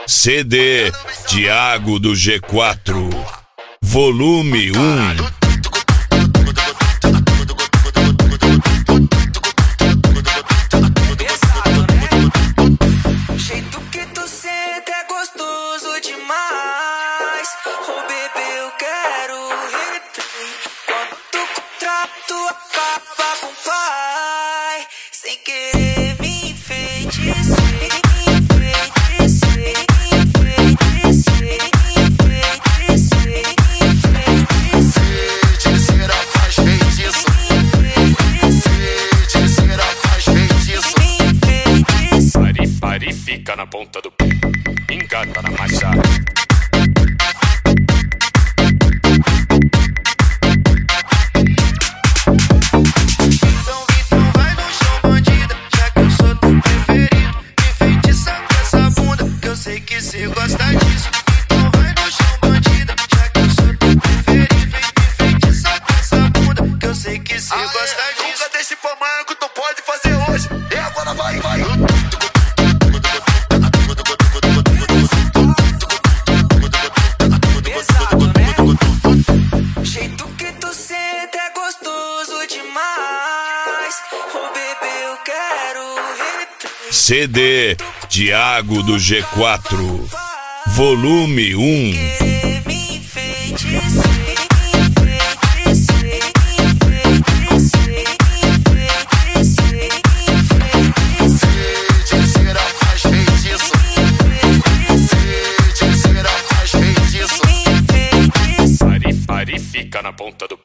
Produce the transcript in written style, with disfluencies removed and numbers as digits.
CD Thiago do G4, volume 1. Fica na ponta do pé, engata na marcha. Então vai no chão, bandida, já que eu sou teu preferido. Enfeitiça com essa bunda, que eu sei que cê gosta disso. Então vai no chão, bandida, já que eu sou teu preferido. Enfeitiça com essa bunda, que eu sei que cê gosta disso. Nunca deixe pra amanhã que tu pode fazer hoje. E agora vai. CD Thiago do G4, volume 1. Fica na ponta do